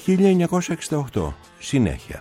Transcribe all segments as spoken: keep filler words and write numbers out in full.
χίλια εννιακόσια εξήντα οκτώ. Συνέχεια.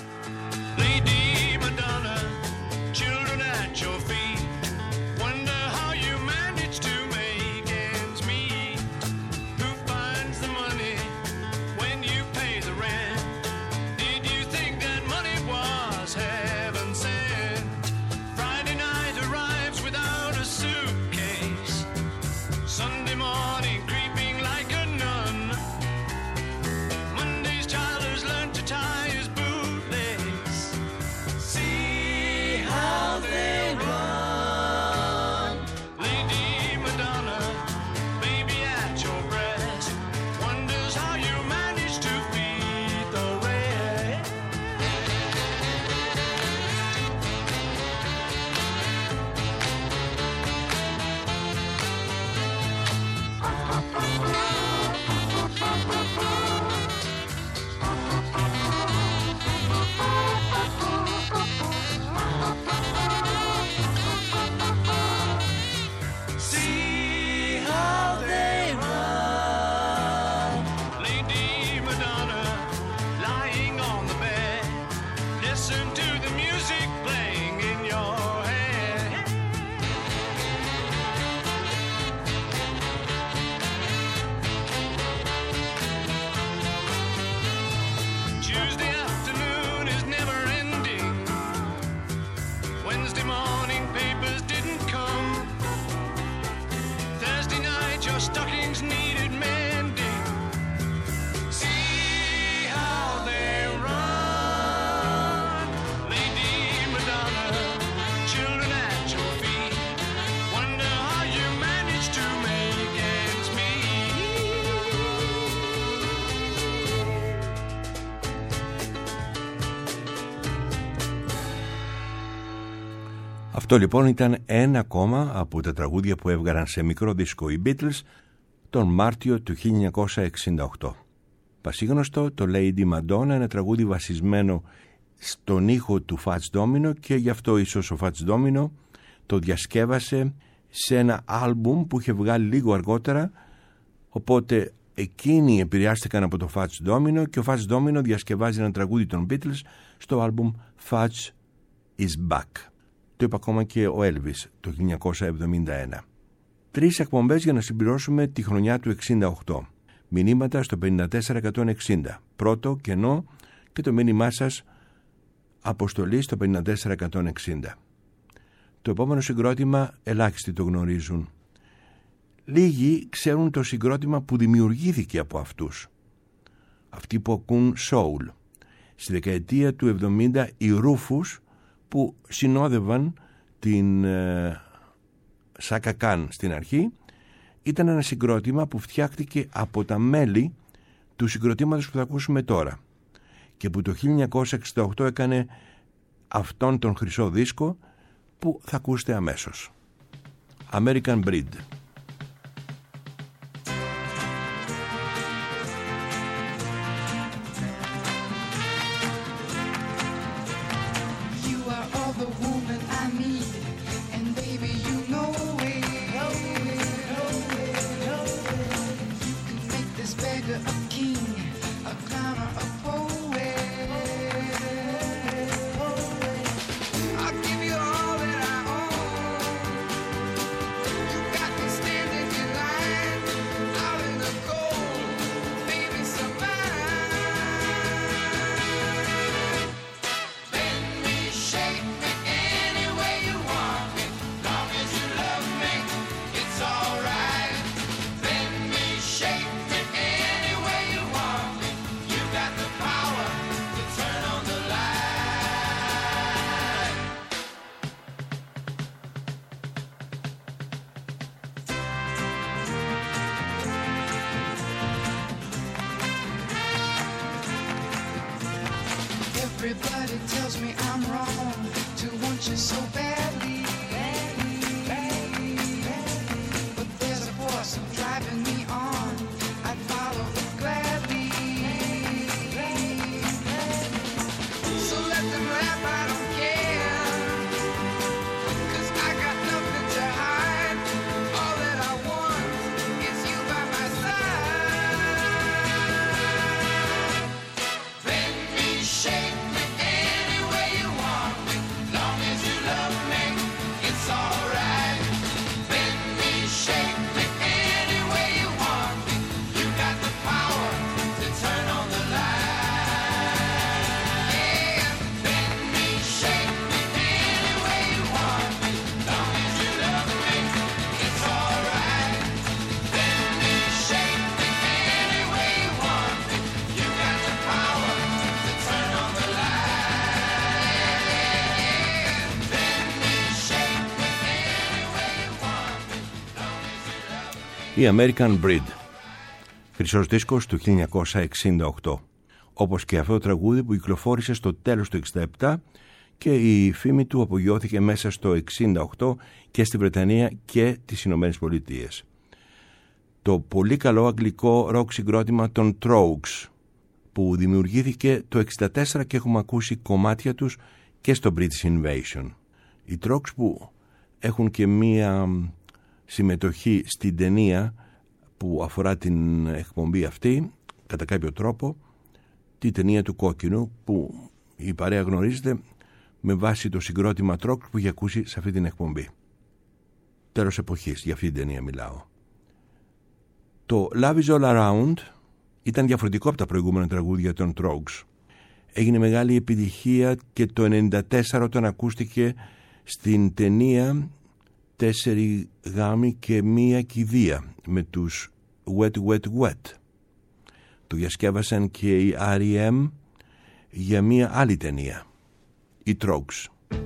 Αυτό λοιπόν ήταν ένα ακόμα από τα τραγούδια που έβγαλαν σε μικρό δίσκο οι Beatles τον Μάρτιο του χίλια εννιακόσια εξήντα οκτώ. Πασίγνωστο, το Lady Madonna, ένα τραγούδι βασισμένο στον ήχο του Fats Domino και γι' αυτό ίσως ο Fats Domino το διασκεύασε σε ένα άλμπουμ που είχε βγάλει λίγο αργότερα, οπότε εκείνοι επηρεάστηκαν από το Fats Domino και ο Fats Domino διασκευάζει ένα τραγούδι των Beatles στο άλμπουμ Fats is Back. Το είπε ακόμα και ο Elvis το χίλια εννιακόσια εβδομήντα ένα. Τρεις εκπομπές για να συμπληρώσουμε τη χρονιά του εξήντα οκτώ. Μηνύματα στο πενήντα τέσσερα εκατόν εξήντα. Πρώτο, κενό και το μήνυμά σας αποστολή στο πενήντα τέσσερα εκατόν εξήντα. Το επόμενο συγκρότημα ελάχιστοι το γνωρίζουν. Λίγοι ξέρουν το συγκρότημα που δημιουργήθηκε από αυτούς. Αυτοί που ακούν soul. Στη δεκαετία του εβδομήντα οι Rufus που συνόδευαν την ε, Σάκα Καν στην αρχή ήταν ένα συγκρότημα που φτιάχτηκε από τα μέλη του συγκροτήματος που θα ακούσουμε τώρα και που το χίλια εννιακόσια εξήντα οκτώ έκανε αυτόν τον χρυσό δίσκο που θα ακούσετε αμέσως. American Breed. Everybody tells me I'm wrong to want you so badly, badly, badly, badly. But there's a force driving me on. I'd follow it gladly, gladly, gladly. So let them laugh, I don't care, 'cause I got nothing to hide. All that I want is you by my side. η American Breed, χρυσός δίσκος του χίλια εννιακόσια εξήντα οκτώ, όπως και αυτό το τραγούδι που κυκλοφόρησε στο τέλος του εξήντα επτά και η φήμη του απογειώθηκε μέσα στο εξήντα οκτώ και στη Βρετανία και τις Ηνωμένες Πολιτείες. Το πολύ καλό αγγλικό ροκ συγκρότημα των Troggs, που δημιουργήθηκε το εξήντα τέσσερα και έχουμε ακούσει κομμάτια τους και στο British Invasion. Οι Troggs που έχουν και μία συμμετοχή στην ταινία που αφορά την εκπομπή αυτή, κατά κάποιο τρόπο, τη ταινία του Κόκκινου, που η παρέα γνωρίζετε με βάση το συγκρότημα Troggs που είχε ακούσει σε αυτή την εκπομπή. Τέλος εποχής, για αυτή την ταινία μιλάω. Το Love is All Around ήταν διαφορετικό από τα προηγούμενα τραγούδια των Troggs. Έγινε μεγάλη επιτυχία και το ενενήντα τέσσερα όταν ακούστηκε στην ταινία «Τέσσερι γάμοι και μία κηδεία» με τους Wet Wet Wet. Το διασκεύασαν και οι αρ ι εμ για μία άλλη ταινία, οι Troggs.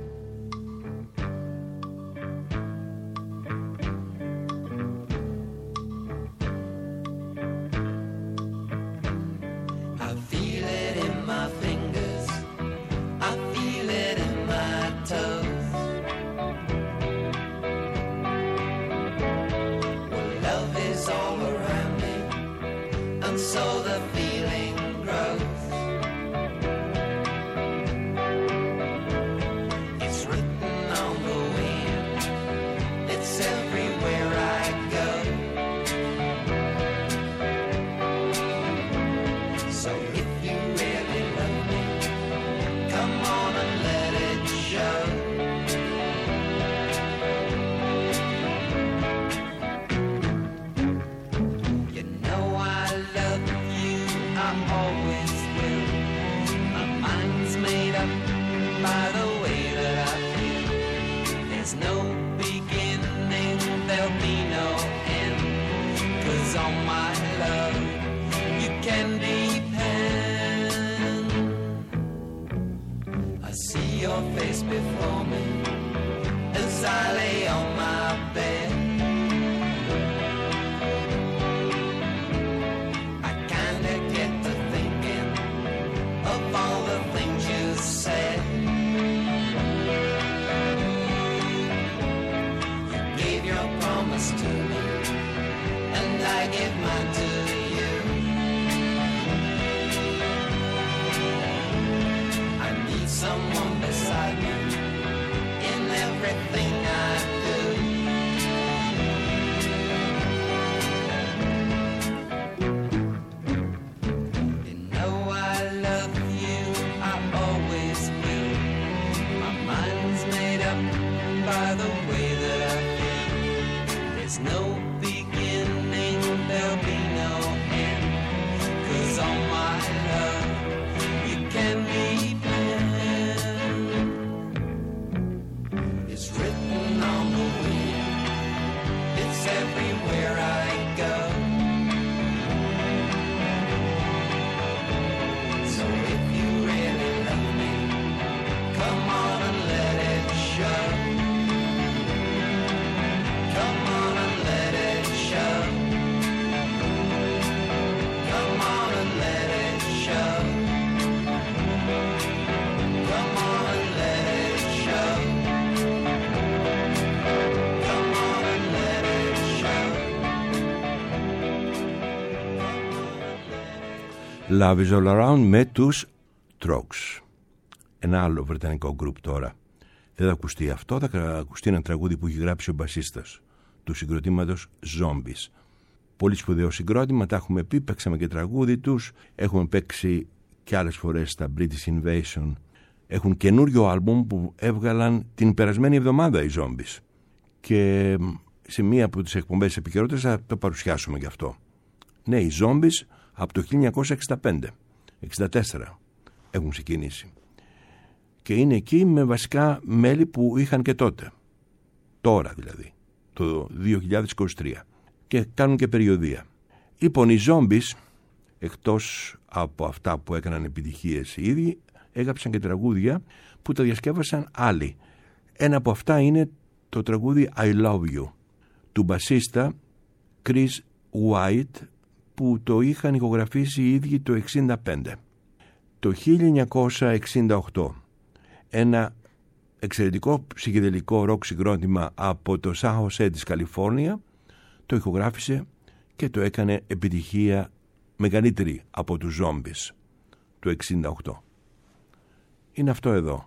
Love is All Around με τους Troggs. Ένα άλλο βρετανικό γκρουπ τώρα. Δεν θα ακουστεί αυτό, θα ακουστεί ένα τραγούδι που έχει γράψει ο μπασίστας του συγκροτήματος Zombies. Πολύ σπουδαίο συγκρότημα, τα έχουμε πει, παίξαμε και τραγούδι τους, έχουμε παίξει και άλλες φορές στα British Invasion. Έχουν καινούριο άλμπουμ που έβγαλαν την περασμένη εβδομάδα οι Zombies. Και σε μία από τις εκπομπές επικαιρότητας θα το παρουσιάσουμε γι' αυτό. Ναι, οι Zombies από το χίλια εννιακόσια εξήντα πέντε εξήντα τέσσερα έχουν ξεκινήσει. Και είναι εκεί με βασικά μέλη που είχαν και τότε. Τώρα δηλαδή, το δύο χιλιάδες είκοσι τρία. Και κάνουν και περιοδεία. Λοιπόν, οι Zombies, εκτός από αυτά που έκαναν επιτυχίες ήδη, έγραψαν και τραγούδια που τα διασκεύασαν άλλοι. Ένα από αυτά είναι το τραγούδι I Love You του μπασίστα Chris White, που το είχαν ηχογραφήσει οι ίδιοι το εξήντα πέντε. Το χίλια εννιακόσια εξήντα οκτώ, ένα εξαιρετικό ψυχεδελικό ροκ συγκρότημα από το Σαν Χωσέ της Καλιφόρνια το ηχογράφησε και το έκανε επιτυχία μεγαλύτερη από τους Zombies το εξήντα οκτώ. Είναι αυτό εδώ.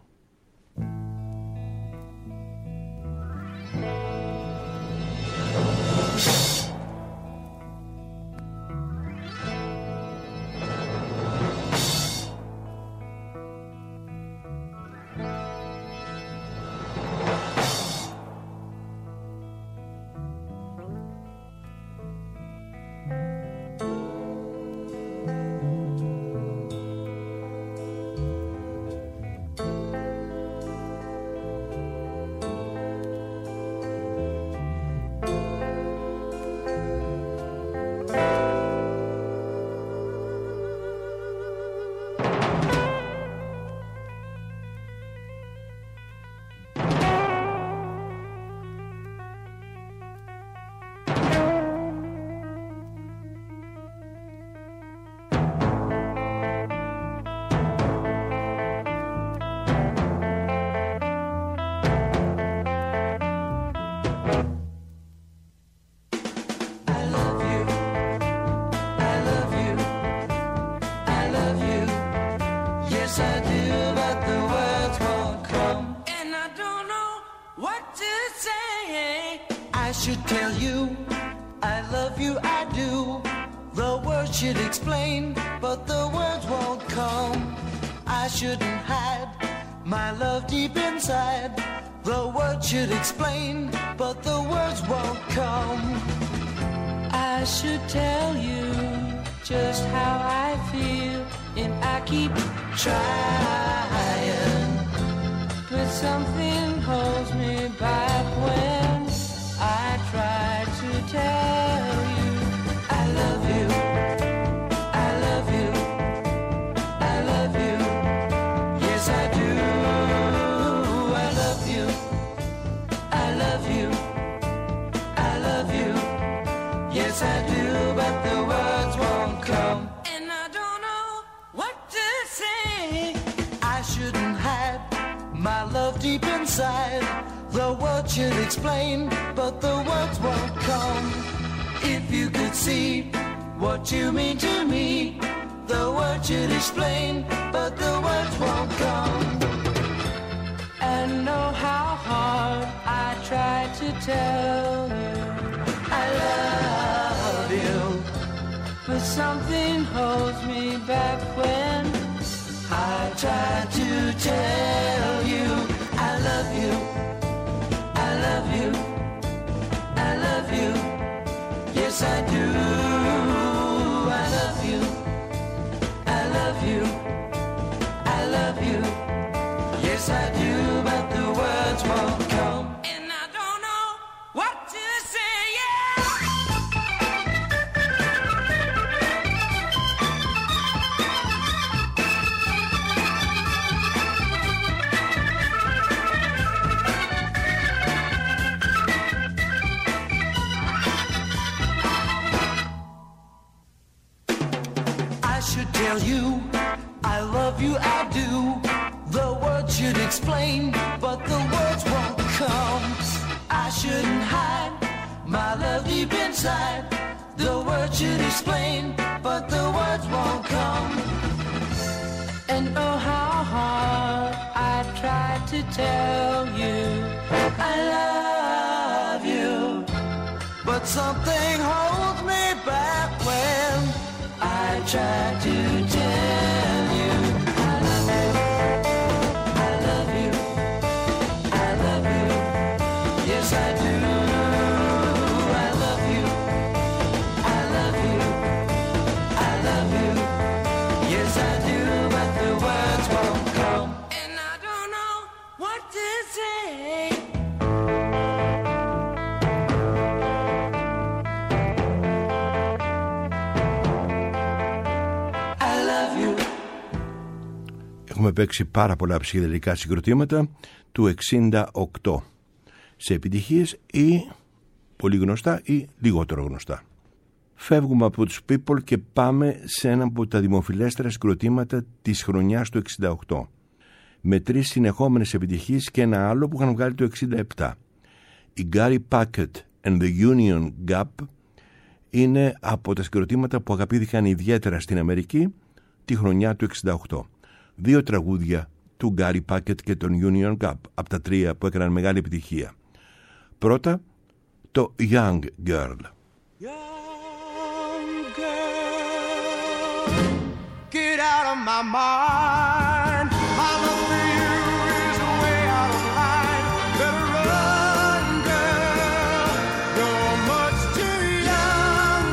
Έχουμε παίξει πάρα πολλά ψυχεδελικά συγκροτήματα του εξήντα οκτώ σε επιτυχίες ή πολύ γνωστά ή λιγότερο γνωστά. Φεύγουμε από τους People και πάμε σε ένα από τα δημοφιλέστερα συγκροτήματα της χρονιάς του εξήντα οκτώ, με τρεις συνεχόμενες επιτυχίες και ένα άλλο που είχαν βγάλει το εξήντα επτά. Η Gary Packet and the Union Gap είναι από τα συγκροτήματα που αγαπήθηκαν ιδιαίτερα στην Αμερική τη χρονιά του εξήντα οκτώ. Δύο τραγούδια του Gary Packet και τον Union Gap από τα τρία που έκαναν μεγάλη επιτυχία. Πρώτα το Young Girl. Young girl, get out of my mind. My love for you is way out of line. Better run, girl. You're much too young,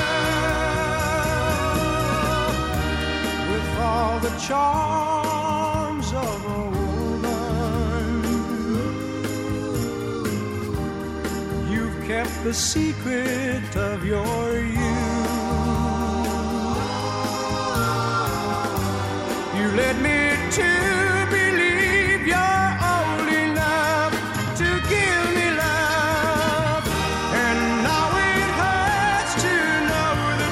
girl. With all the charms of a woman, you've kept the secret of your youth. You led me to believe you're old enough to give me love, and now it hurts to know the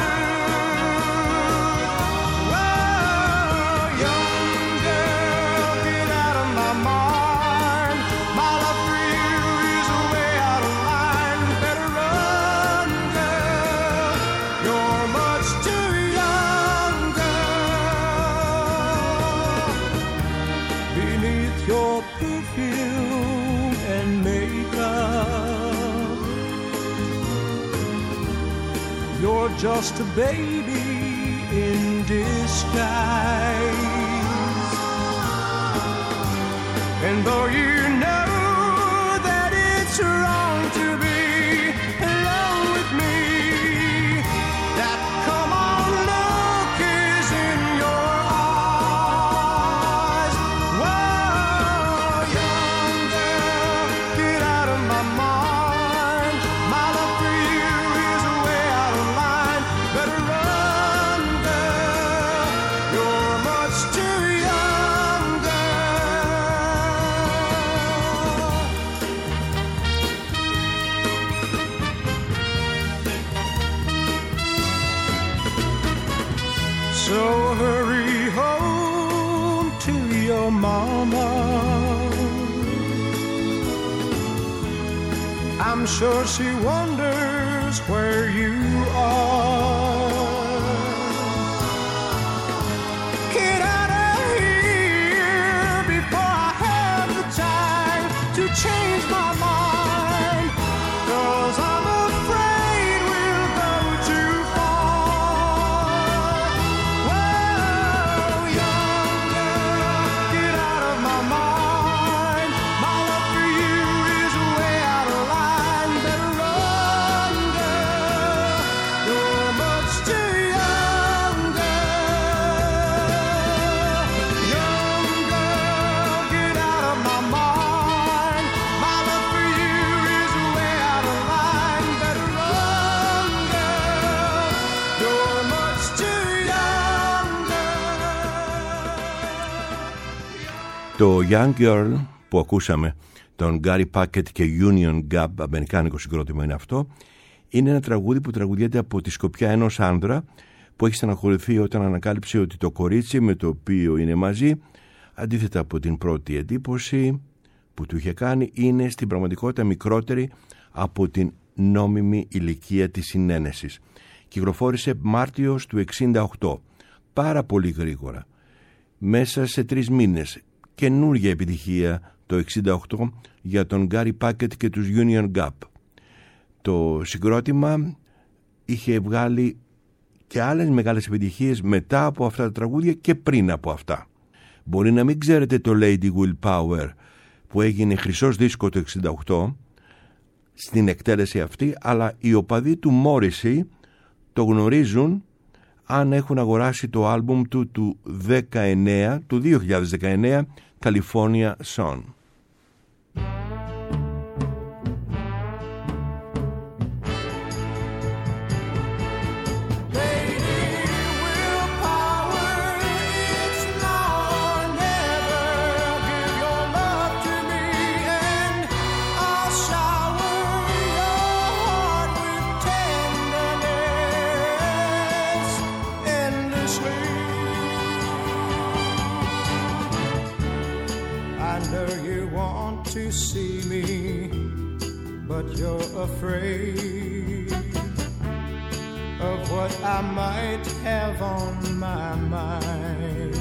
truth. Whoa, young girl, get out of my mind. My love for you is way out of line. Better run, girl. You're much too young, girl. Beneath your perfume and makeup, you're just a baby in disguise. And though you know that it's wrong to be alone with me, that come on look is in your eyes. Whoa, young girl, get out of my mind. My love for you is way out of line. Better run, girl. You're much too young, girl. So hurry home to your mama. I'm sure she wonders where you are. Get out of here before I have the time to change my mind, 'cause I'm afraid we'll go too far. Whoa, young girl, get out of my mind. My love for you is way out of line. Better run, girl. You're much too young, girl. Young girl, get out of my mind. My love for you is way out of line. Better run, girl. You're much too young, girl. Το Young Girl που ακούσαμε, τον Gary Packet και Union Gap, αμερικάνικο συγκρότημα είναι αυτό, είναι ένα τραγούδι που τραγουδιέται από τη σκοπιά ενός άνδρα που έχει στεναχωρηθεί όταν ανακάλυψε ότι το κορίτσι με το οποίο είναι μαζί, αντίθετα από την πρώτη εντύπωση που του είχε κάνει, είναι στην πραγματικότητα μικρότερη από την νόμιμη ηλικία της συνένεσης. Κυκλοφόρησε Μάρτιος του εξήντα οκτώ, πάρα πολύ γρήγορα, μέσα σε τρεις μήνες. Καινούργια επιτυχία το εξήντα οκτώ για τον Gary Packet και τους Union Gap. Το συγκρότημα είχε βγάλει και άλλες μεγάλες επιτυχίες μετά από αυτά τα τραγούδια και πριν από αυτά. Μπορεί να μην ξέρετε το Lady Willpower που έγινε χρυσός δίσκο το εξήντα οκτώ στην εκτέλεση αυτή, αλλά οι οπαδοί του Morrissey το γνωρίζουν αν έχουν αγοράσει το άλμπουμ του του δεκαεννέα, του δύο χιλιάδες δεκαεννέα, California Song. Give your love to me and I'll shower your to see me, but you're afraid of what I might have on my mind.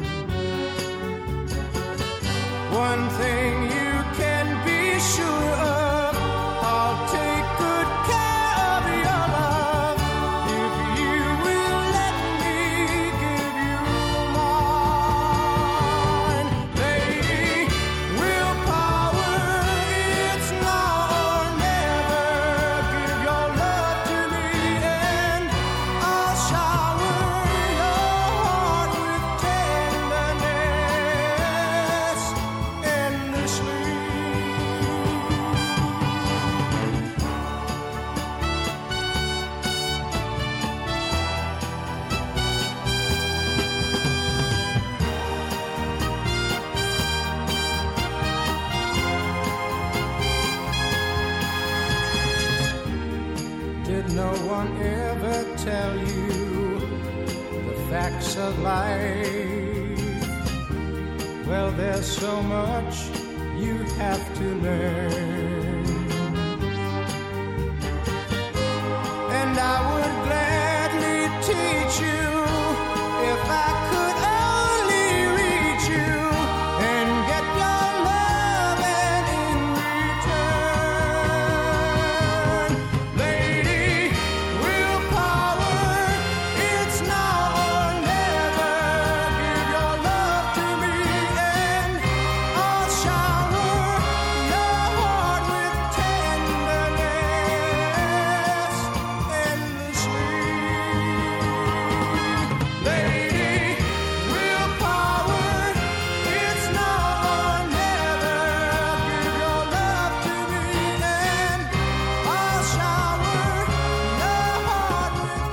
One thing you can be sure of, I'll take good care of your love if you will let me give you mine. Lady, willpower, it's now or never. Give your love to me and I'll shower your heart with tenderness endlessly. Did no one ever tell you the facts of life? Well, there's so much you have to learn, and I would gladly teach you if I could only reach you and get your love and in return. Lady, willpower, it's now or never. Give your love to me and I'll shower your heart with tenderness endlessly. Lady, willpower, it's now or never. Give your love to me and I'll shower your heart with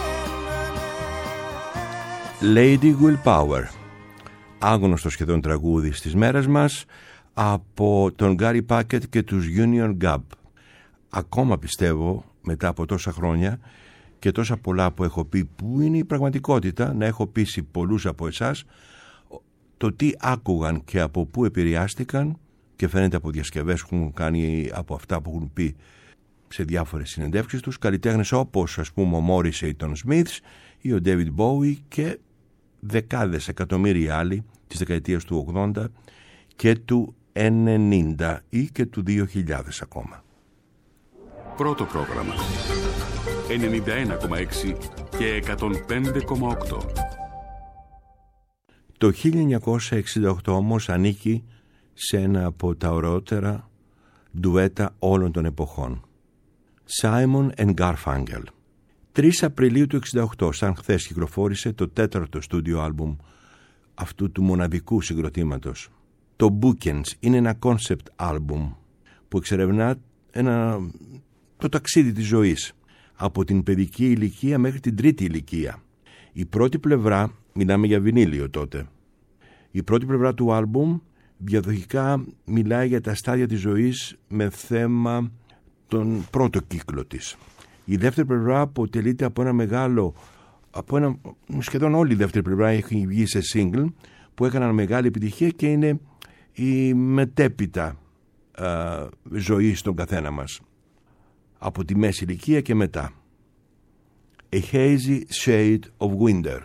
tenderness. Lady Willpower, άγνωστο σχεδόν τραγούδι στις μέρες μας από τον Gary Packett και τους Union Gap. Ακόμα πιστεύω μετά από τόσα χρόνια και τόσα πολλά που έχω πει, που είναι η πραγματικότητα, να έχω πείσει πολλούς από εσάς το τι άκουγαν και από πού επηρεάστηκαν, και φαίνεται από διασκευές που έχουν κάνει, από αυτά που έχουν πει σε διάφορες συνεντεύξεις τους, καλλιτέχνες όπως ας πούμε ο Morrissey των Smiths ή ο David Bowie και δεκάδες εκατομμύρια άλλοι της δεκαετίας του ογδόντα και του ενενήντα ή και του δύο χιλιάδες ακόμα. Πρώτο πρόγραμμα ενενήντα ένα κόμμα έξι και εκατόν πέντε κόμμα οκτώ. Το χίλια εννιακόσια εξήντα οκτώ όμως ανήκει σε ένα από τα ωραιότερα ντουέτα όλων των εποχών. Simon and Garfunkel. τρεις Απριλίου του εξήντα οκτώ, σαν χθες, κυκλοφόρησε το τέταρτο στούντιο άλμπουμ αυτού του μοναδικού συγκροτήματος. Το Bookends είναι ένα concept άλμπουμ που εξερευνά ένα, το ταξίδι της ζωής από την παιδική ηλικία μέχρι την τρίτη ηλικία. Η πρώτη πλευρά, μιλάμε για βινίλιο τότε, η πρώτη πλευρά του άλμπουμ διαδοχικά μιλάει για τα στάδια της ζωής με θέμα τον πρώτο κύκλο της. Η δεύτερη πλευρά αποτελείται από ένα μεγάλο, από ένα, σχεδόν όλη η δεύτερη πλευρά έχει βγει σε single που έκαναν μεγάλη επιτυχία και είναι η μετέπειτα α, ζωή στον καθένα μας από τη μέση ηλικία και μετά. A hazy shade of winter.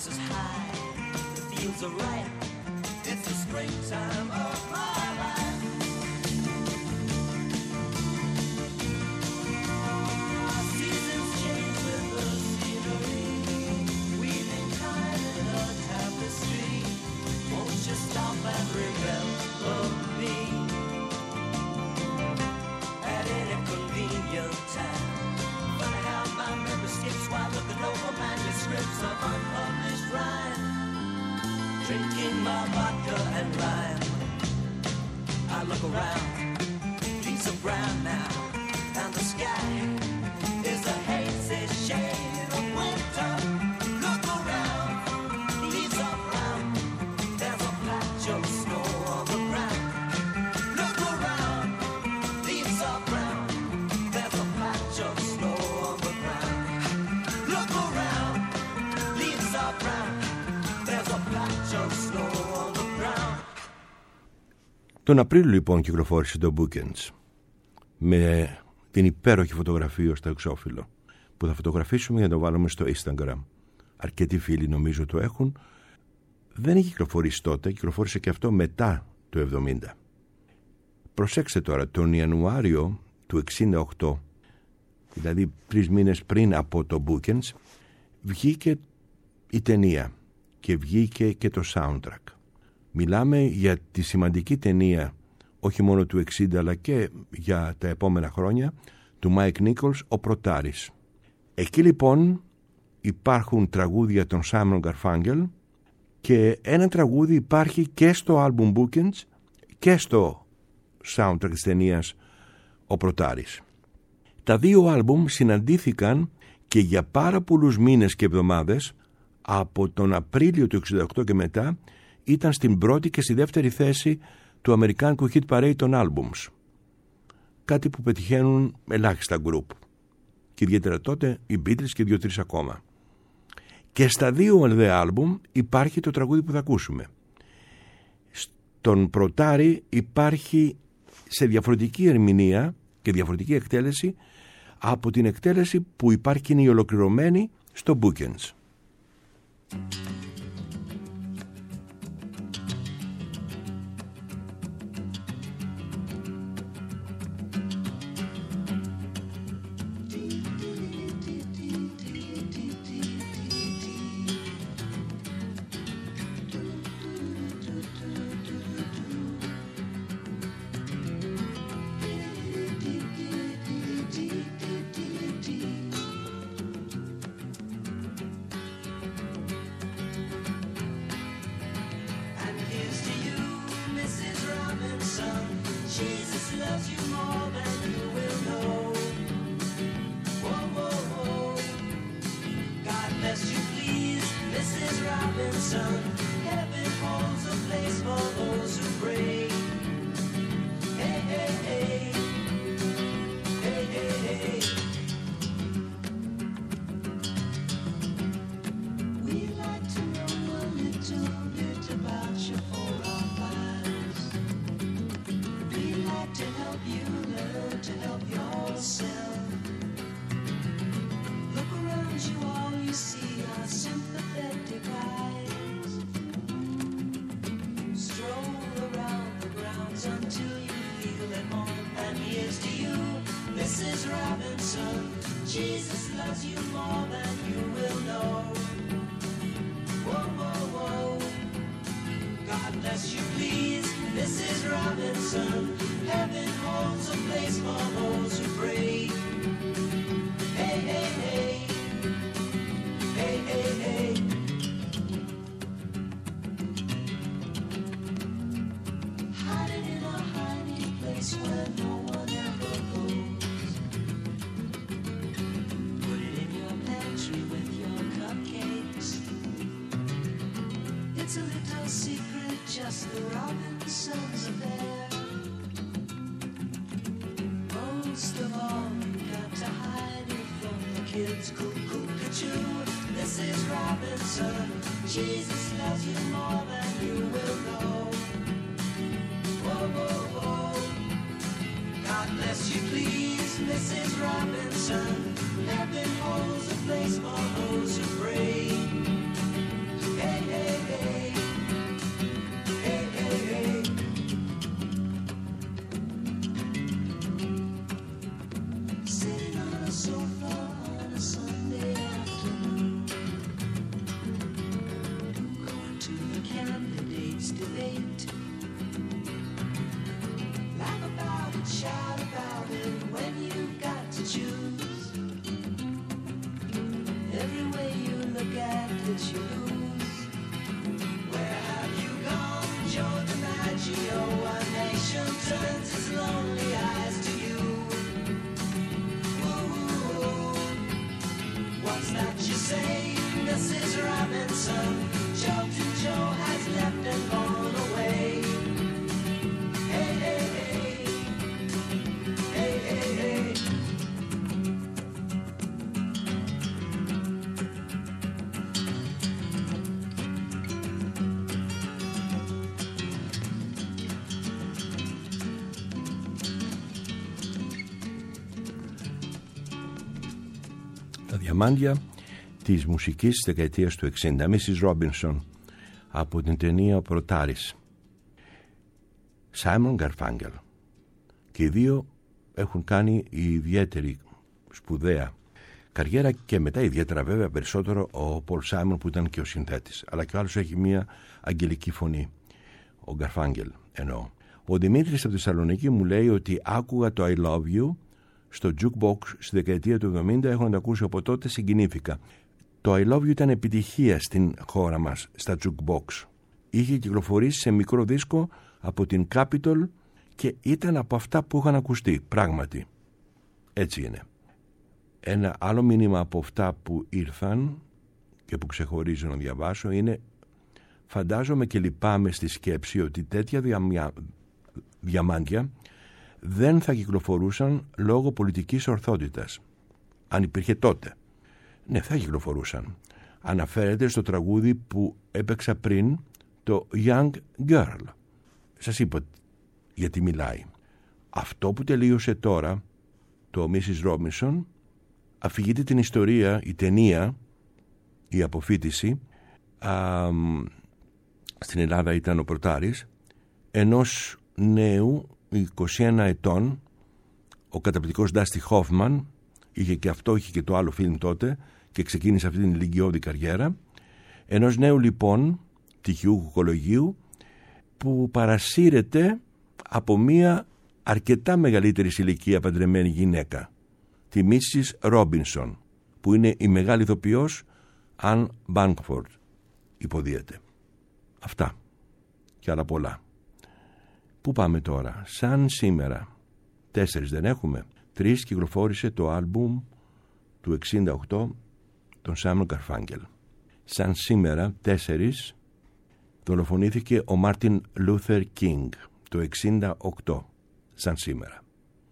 grass is high, the fields are ripe. It's the springtime of my life. Seasons change with the scenery, weaving time in a tapestry. Won't you stop and remember me at any convenient time? Funny how my memory skips while looking over manuscripts of unpublished rhyme. Drinking my vodka and lime, I look around, leaves are brown now, and the sky is a hazy shade of winter. Look around, leaves are brown, there's a patch of snow on the ground. Look around, leaves are brown, there's a patch of snow on the ground. Look around, leaves are brown, there's a patch of snow on the ground. Τον Απρίλιο λοιπόν κυκλοφόρησε το Bookends με την υπέροχη φωτογραφία στο εξώφυλλο που θα φωτογραφίσουμε για να το βάλουμε στο Instagram. Αρκετοί φίλοι νομίζω το έχουν. Δεν έχει κυκλοφορήσει τότε, κυκλοφόρησε και αυτό μετά το εβδομήντα. Προσέξτε τώρα, τον Ιανουάριο του εξήντα οκτώ, δηλαδή τρεις μήνες πριν από το Bookends, βγήκε η ταινία και βγήκε και το soundtrack. Μιλάμε για τη σημαντική ταινία όχι μόνο του εξήντα αλλά και για τα επόμενα χρόνια του Mike Nichols, ο Προτάρης. Εκεί λοιπόν υπάρχουν τραγούδια των Simon Garfunkel και ένα τραγούδι υπάρχει και στο album Bookends και στο soundtrack της ταινίας ο Προτάρης. Τα δύο άλμπουμ συναντήθηκαν και για πάρα πολλούς μήνες και εβδομάδες από τον Απρίλιο του εξήντα οκτώ και μετά ήταν στην πρώτη και στη δεύτερη θέση του αμερικάνικου hit parade των albums. Κάτι που πετυχαίνουν ελάχιστα group. Και ιδιαίτερα τότε οι Beatles και δύο-τρεις ακόμα. Και στα δύο δε άλμπουμ υπάρχει το τραγούδι που θα ακούσουμε. Στον Προτάρη υπάρχει σε διαφορετική ερμηνεία και διαφορετική εκτέλεση από την εκτέλεση που υπάρχει και είναι η ολοκληρωμένη στο Bookends. to choose. Where have you gone, Joe DiMaggio? A nation turns its lonely eyes to you. Ooh, what's that you say, Missus Robinson? Joe to Joe has left and gone away. Hey, hey, hey. Hey, hey, hey. Τα διαμάντια της μουσικής της δεκαετίας του εξήντα, μίσις Robinson, από την ταινία «Ο Πρωτάρης». Σάιμον Γκαρφάγγελ. Και οι δύο έχουν κάνει ιδιαίτερη σπουδαία καριέρα, και μετά ιδιαίτερα βέβαια περισσότερο ο Πολ Σάιμον που ήταν και ο συνθέτης, αλλά και ο άλλος έχει μια αγγελική φωνή, ο Γκαρφάγγελ εννοώ. Ο Δημήτρης από τη Θεσσαλονίκη μου λέει ότι άκουγα το I Love You στο jukebox στη δεκαετία του εβδομήντα, έχω να το ακούσει από τότε, συγκινήθηκα. Το I Love You ήταν επιτυχία στην χώρα μας στα jukebox. Είχε κυκλοφορήσει σε μικρό δίσκο από την Capitol και ήταν από αυτά που είχαν ακουστεί, πράγματι. Έτσι είναι. Ένα άλλο μήνυμα από αυτά που ήρθαν και που ξεχωρίζω να διαβάσω είναι: φαντάζομαι και λυπάμαι στη σκέψη ότι τέτοια διαμιά, διαμάντια δεν θα κυκλοφορούσαν λόγω πολιτικής ορθότητας. Αν υπήρχε τότε. Ναι, θα κυκλοφορούσαν. Αναφέρεται στο τραγούδι που έπαιξα πριν, το Young Girl. Σας είπα γιατί μιλάει. Αυτό που τελείωσε τώρα, το μίσις Robinson, αφηγείται την ιστορία, η ταινία, η αποφύτιση, α, στην Ελλάδα ήταν ο Πρωτάρης, ενός νέου είκοσι ένα ετών, ο καταπληκτικός Ντάστι Χόφμαν, είχε και αυτό, είχε και το άλλο φιλμ τότε και ξεκίνησε αυτή την ηλικιώδη καριέρα, ενός νέου λοιπόν πτυχιούχου κολογίου που παρασύρεται από μία αρκετά μεγαλύτερη ηλικία παντρεμένη γυναίκα, τη μίσις Ρόμπινσον, που είναι η μεγάλη ηθοποιός Αν Μπάνκφορντ, υποδίεται. Αυτά και άλλα πολλά. Πού πάμε τώρα? Σαν σήμερα. Τέσσερις δεν έχουμε? Τρεις κυκλοφόρησε το άλμπουμ του εξήντα οκτώ των Σάιμον Γκαρφάγγελ. Σαν σήμερα, τέσσερις, δολοφονήθηκε ο Μάρτιν Λούθερ Κίνγκ το εξήντα οκτώ. Σαν σήμερα.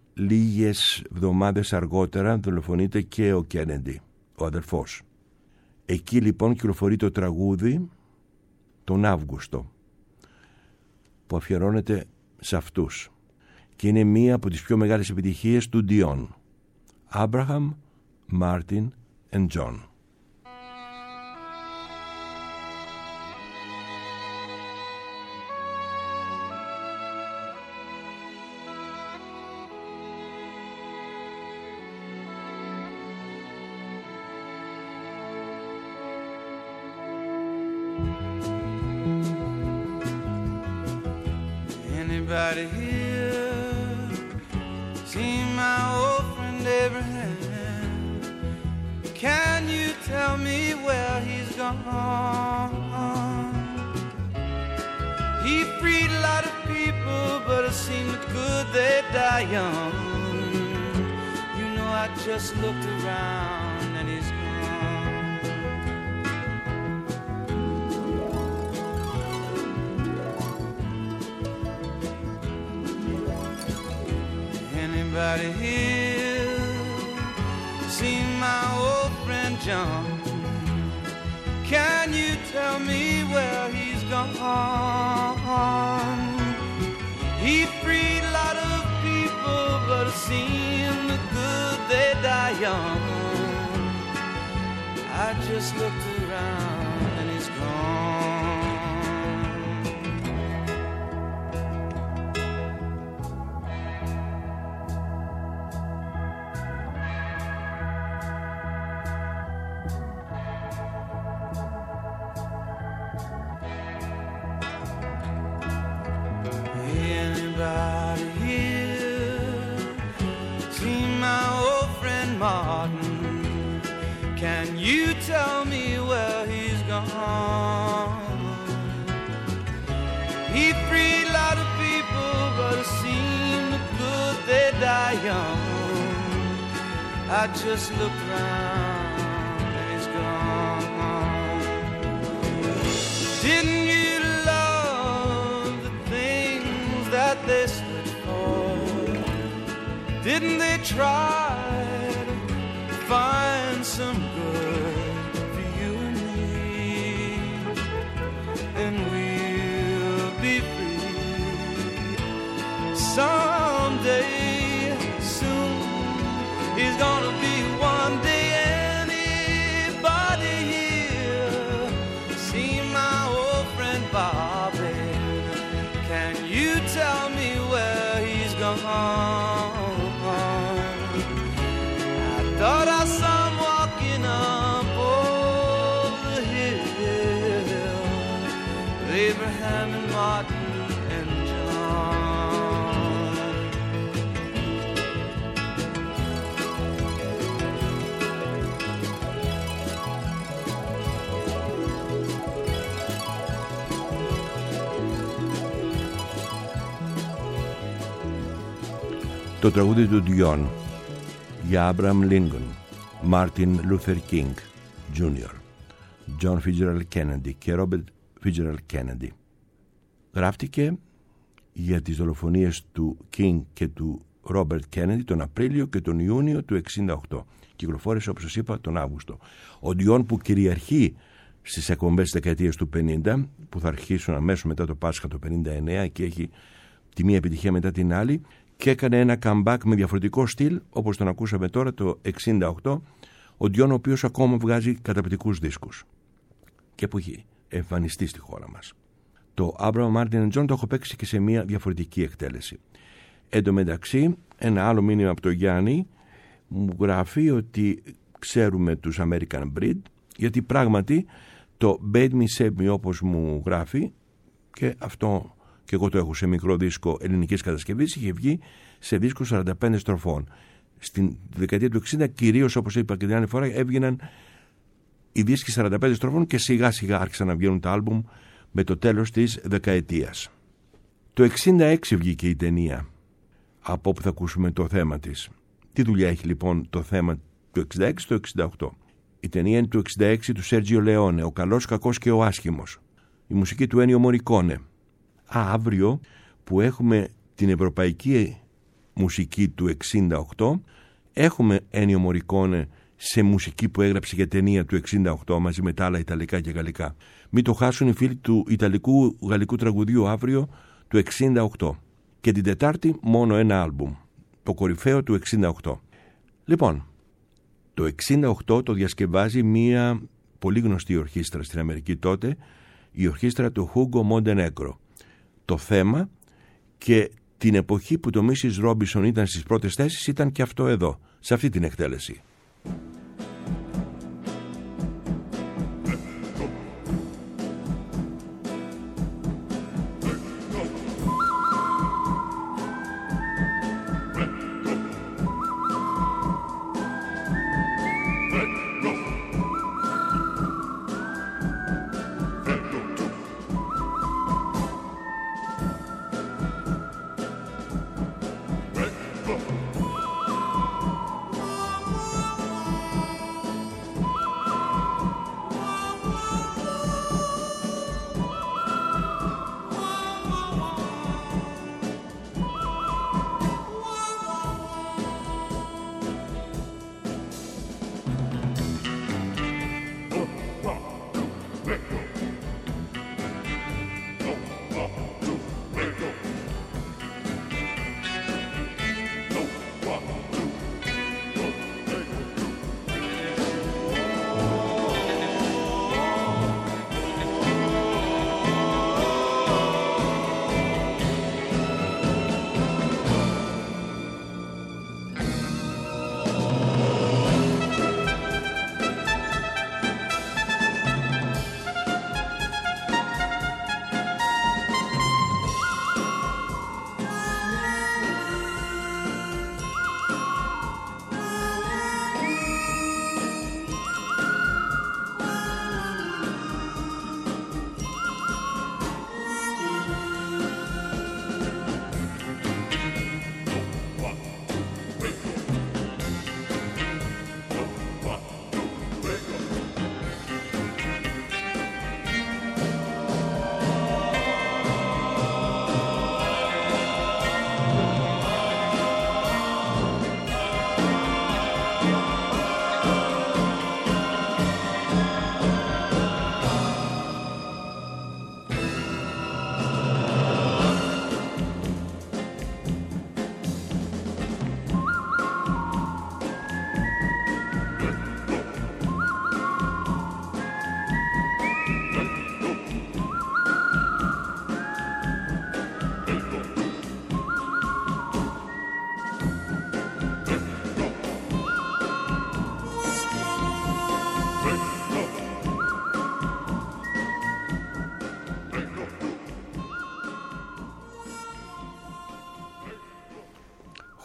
Λίγες εβδομάδες αργότερα δολοφονείται και ο Κέννεντι, ο αδερφός. Εκεί λοιπόν κυκλοφορεί το τραγούδι τον Αύγουστο, που αφιερώνεται σε αυτούς, και είναι μία από τις πιο μεγάλες επιτυχίες του Dion. Abraham, Martin and John. Anybody here seen my old friend Abraham? Can you tell me where he's gone? He freed a lot of people, but it seemed good they die young. You know, I just looked around and he's gone. Anybody here seen my old friend John? Can you tell me where he's gone? He freed a lot of people, but it seemed good they die young. I just looked around and he's gone. Anybody here seen my old friend Martin? Can you tell me where he's gone? I just looked round and he's gone. Didn't you love the things that they stood for? Didn't they try to find some good for you and me? And we'll be free someday. He's gonna be one day. Anybody here see my old friend Bobby? Can you tell me where he's gone? I thought I saw him walking up over the hill with Abraham and Martin and John. Το τραγούδι του Dion για Abraham Lincoln, Martin Luther King Τζούνιορ, John Fitzgerald Kennedy και Robert Fitzgerald Kennedy. Γράφτηκε για τις δολοφονίες του King και του Robert Kennedy τον Απρίλιο και τον Ιούνιο του εξήντα οκτώ. Κυκλοφόρησε, όπως σας είπα, τον Αύγουστο. Ο Dion, που κυριαρχεί στις εκπομπές της δεκαετίας του πενήντα, που θα αρχίσουν αμέσως μετά το Πάσχα το πενήντα εννέα και έχει τη μία επιτυχία μετά την άλλη, και έκανε ένα comeback με διαφορετικό στυλ, όπως τον ακούσαμε τώρα το εξήντα οκτώ, ο Dion, ο οποίος ακόμα βγάζει καταπληκτικούς δίσκους και που έχει εμφανιστεί στη χώρα μας. Το Abraham Martin and John το έχω παίξει και σε μια διαφορετική εκτέλεση. Εν τω μεταξύ, ένα άλλο μήνυμα από τον Γιάννη μου γράφει ότι ξέρουμε τους American Breed, γιατί πράγματι το Bade Me Save Me, όπως μου γράφει, και αυτό και εγώ το έχω σε μικρό δίσκο ελληνικής κατασκευής, είχε βγει σε δίσκο σαράντα πέντε στροφών. Στην δεκαετία του εξήντα, κυρίως, όπως είπα και την άλλη φορά, έβγαιναν οι δίσκοι σαράντα πέντε στροφών και σιγά σιγά άρχισαν να βγαίνουν τα άλμπουμ με το τέλος της δεκαετίας. Το εξήντα έξι βγήκε η ταινία από όπου θα ακούσουμε το θέμα της. Τι δουλειά έχει λοιπόν το θέμα του εξήντα έξι στο εξήντα οκτώ? Η ταινία είναι του εξήντα έξι, του Σέρτζιο Λεόνε, Ο καλός, κακός και ο άσχημος. Η μουσική του Ένιο Μορικόνε. Α, αύριο που έχουμε την ευρωπαϊκή μουσική του εξήντα οκτώ, έχουμε Ένιο Μορικόνε σε μουσική που έγραψε για ταινία του εξήντα οκτώ μαζί με τα άλλα ιταλικά και γαλλικά. Μην το χάσουν οι φίλοι του ιταλικού γαλλικού τραγουδίου αύριο του εξήντα οκτώ. Και την Τετάρτη μόνο ένα άλμπουμ, το κορυφαίο του εξήντα οκτώ. Λοιπόν, το εξήντα οκτώ το διασκευάζει μία πολύ γνωστή ορχήστρα στην Αμερική τότε, η ορχήστρα του Hugo Montenegro. Το θέμα και την εποχή που το Missus Robinson ήταν στις πρώτες θέσεις ήταν και αυτό εδώ, σε αυτή την εκτέλεση. Red,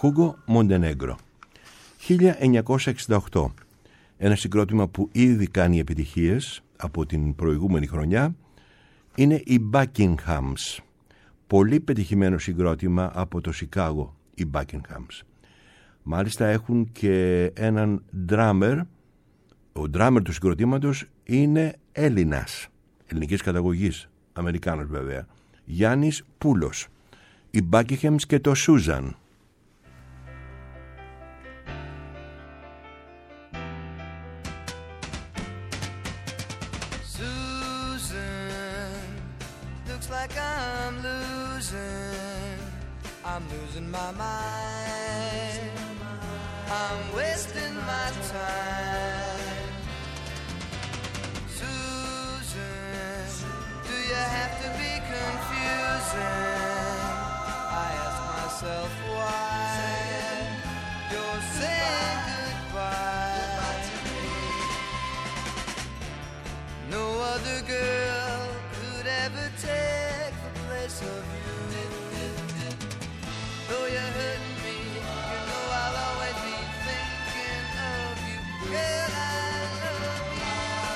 Χούγκο Μοντενέγκρο. χίλια εννιακόσια εξήντα οκτώ. Ένα συγκρότημα που ήδη κάνει επιτυχίες από την προηγούμενη χρονιά είναι οι Buckinghams. Πολύ πετυχημένο συγκρότημα από το Σικάγο, οι Buckinghams. Μάλιστα έχουν και έναν drummer. Ο drummer του συγκροτήματος είναι Έλληνας, ελληνικής καταγωγής, Αμερικάνος βέβαια, Γιάννης Πούλος. Οι Buckinghams και το Susan. Like I'm losing, I'm losing my mind, I'm wasting my time. Susan, do you have to be confusing? I ask myself why you're saying goodbye to me. No other girl could ever take of you. Though you're hurting me, you know I'll always be thinking of you. Girl, I love you.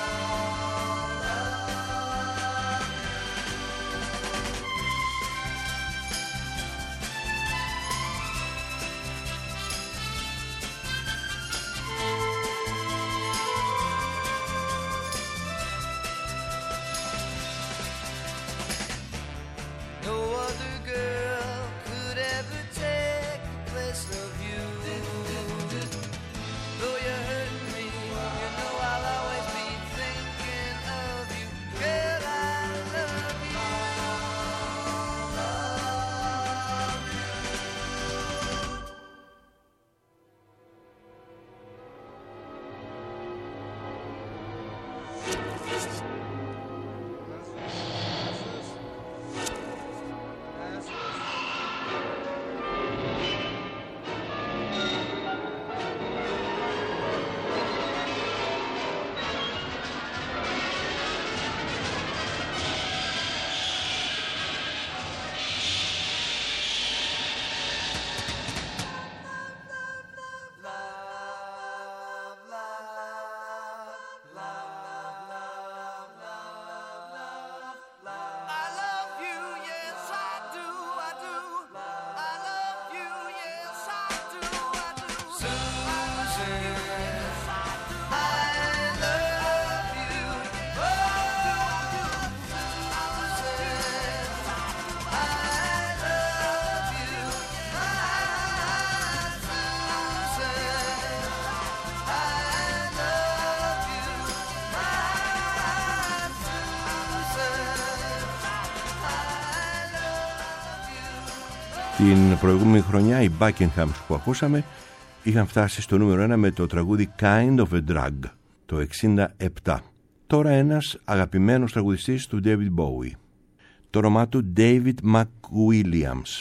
Την προηγούμενη χρονιά οι Buckinghams που ακούσαμε είχαν φτάσει στο νούμερο ένα με το τραγούδι Kind of a Drug το εξήντα επτά. Τώρα ένας αγαπημένος τραγουδιστής του David Bowie. Το όνομά του David McWilliams.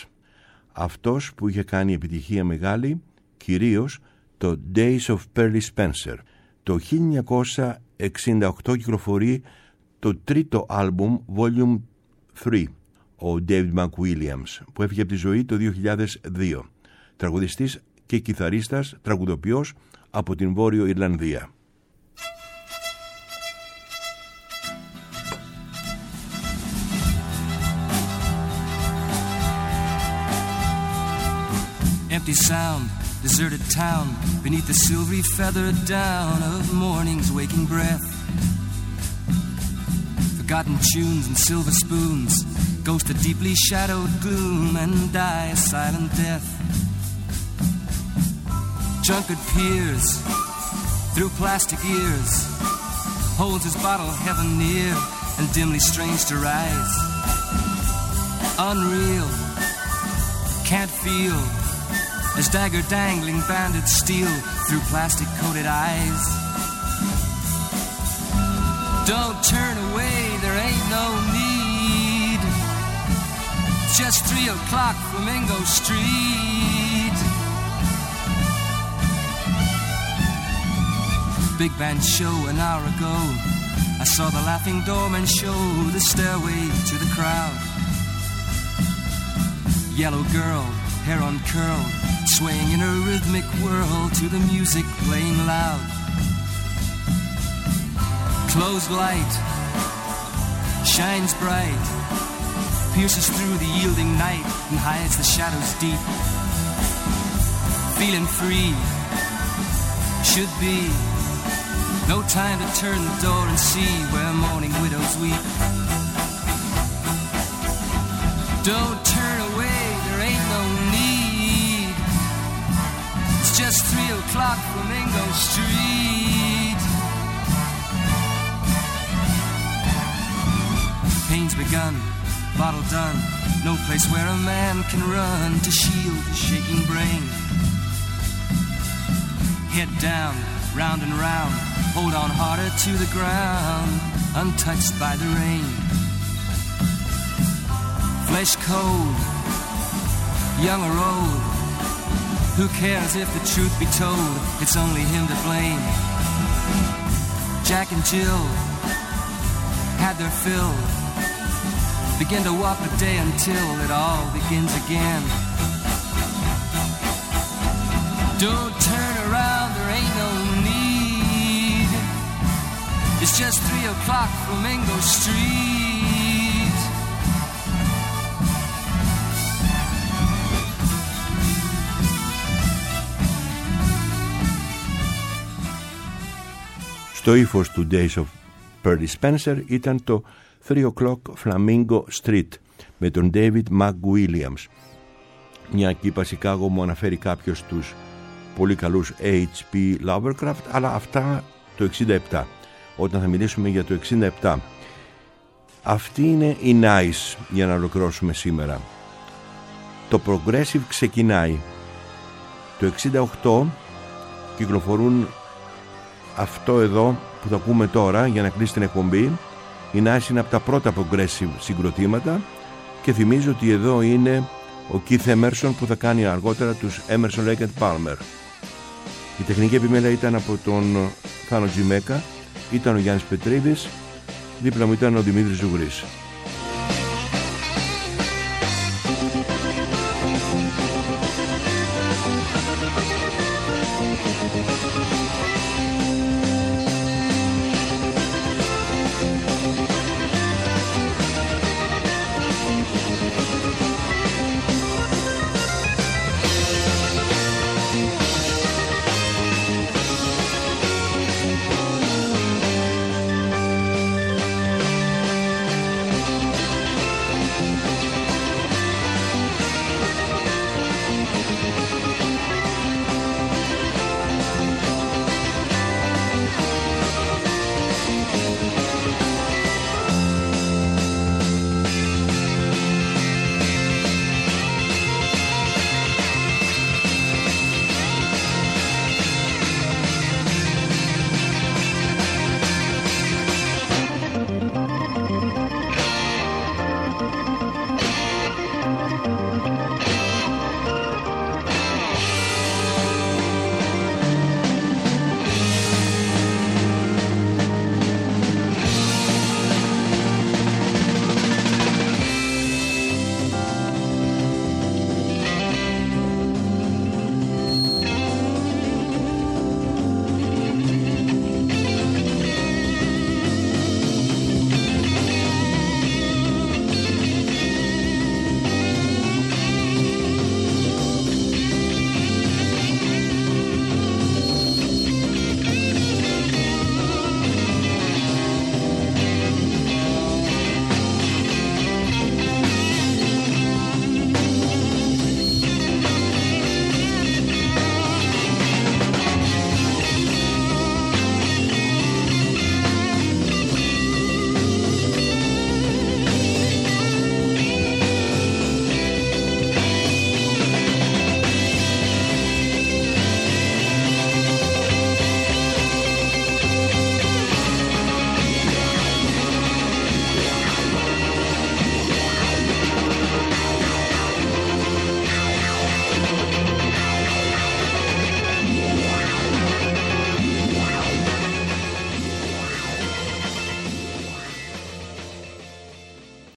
Αυτός που είχε κάνει επιτυχία μεγάλη κυρίως το Days of Pearly Spencer. Το χίλια εννιακόσια εξήντα οκτώ κυκλοφορεί το τρίτο άλμπουμ Volume τρία, ο David McWilliams, που έφυγε από τη ζωή το δύο χιλιάδες δύο. Τραγουδιστής και κιθαρίστας, τραγουδοποιός από την Βόρειο Ιρλανδία. Empty sound, deserted town, beneath the silvery feathered down of morning's waking breath. Forgotten tunes and silver spoons, ghost of deeply shadowed gloom, and die a silent death. Drunkard peers through plastic ears, holds his bottle heaven near, and dimly strange to rise. Unreal, can't feel, as dagger dangling banded steel through plastic coated eyes. Don't turn away, there ain't no need. It's just three o'clock, Flamingo Street. Big band show an hour ago, I saw the laughing doorman show the stairway to the crowd. Yellow girl, hair uncurled, swaying in a rhythmic whirl to the music playing loud. Closed light shines bright, pierces through the yielding night and hides the shadows deep. Feeling free, should be no time to turn the door and see where mourning widows weep. Don't turn away, there ain't no need. It's just three o'clock, Flamingo Street. Pain's begun, bottle done. No place where a man can run to shield his shaking brain. Head down, round and round, hold on harder to the ground, untouched by the rain. Flesh cold, young or old, who cares if the truth be told? It's only him to blame. Jack and Jill had their fill, begin to walk the day until it all begins again. Don't turn around, there ain't no need. It's just three o'clock, Flamingo Street. Στο ύφος του Days of Pearly Spencer ήταν το three o'clock Flamingo Street με τον David McWilliams. Μια και είπα Σικάγο μου αναφέρει κάποιος τους πολύ καλούς έιτς πι Lovecraft, αλλά αυτά το εξήντα επτά, όταν θα μιλήσουμε για το εξήντα επτά. Αυτή είναι η Nice για να ολοκληρώσουμε σήμερα. Το Progressive ξεκινάει. Το εξήντα οκτώ κυκλοφορούν αυτό εδώ που θα ακούμε τώρα για να κλείσει την εκπομπή. Η Nice είναι από τα πρώτα Progressive συγκροτήματα και θυμίζω ότι εδώ είναι ο Keith Emerson που θα κάνει αργότερα τους Emerson, Lake and Palmer. Η τεχνική επιμέλεια ήταν από τον Θάνο Τζιμέκα, ήταν ο Γιάννης Πετρίδης, δίπλα μου ήταν ο Δημήτρης Ζουγρής.